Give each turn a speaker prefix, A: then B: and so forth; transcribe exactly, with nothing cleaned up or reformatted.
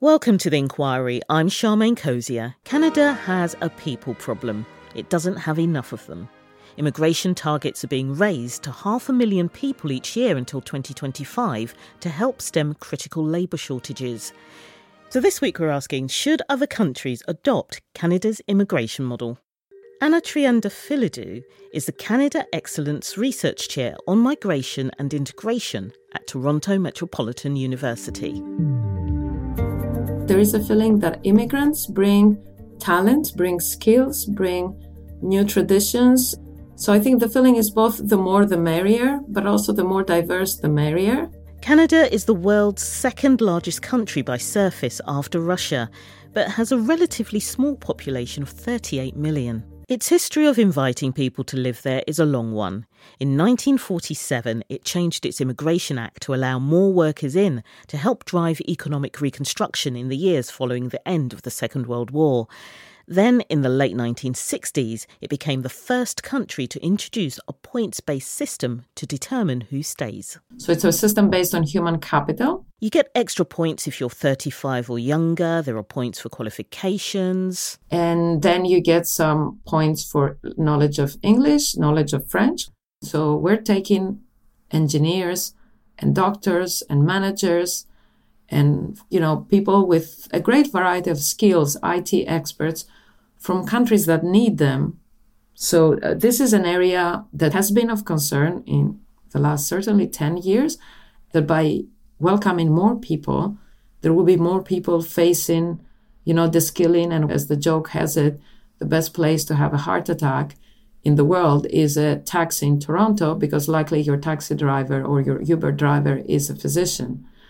A: Welcome to The Inquiry. I'm Charmaine Cozier. Canada has a people problem. It doesn't have enough of them. Immigration targets are being raised to half a million people each year until twenty twenty-five to help stem critical labour shortages. So this week we're asking, should other countries adopt Canada's immigration model? Anna Triandafilidou is the Canada Excellence Research Chair on Migration and Integration at Toronto Metropolitan University.
B: There is a feeling that immigrants bring talent, bring skills, bring new traditions. So I think the feeling is both the more the merrier, but also the more diverse the merrier.
A: Canada is the world's second largest country by surface after Russia, but has a relatively small population of thirty-eight million. Its history of inviting people to live there is a long one. In nineteen forty-seven, it changed its Immigration Act to allow more workers in to help drive economic reconstruction in the years following the end of the Second World War. Then, in the late nineteen sixties, it became the first country to introduce a points-based system to determine who stays.
B: So it's a system based on human capital.
A: You get extra points if you're thirty-five or younger. There are points for qualifications.
B: And then you get some points for knowledge of English, knowledge of French. So we're taking engineers and doctors and managers and, you know, people with a great variety of skills, I T experts from countries that need them. So uh, this is an area that has been of concern in the last certainly ten years, that by welcoming more people, there will be more people facing, you know, the skilling. And as the joke has it, the best place to have a heart attack in the world is a taxi in Toronto, because likely your taxi driver or your Uber driver is a physician.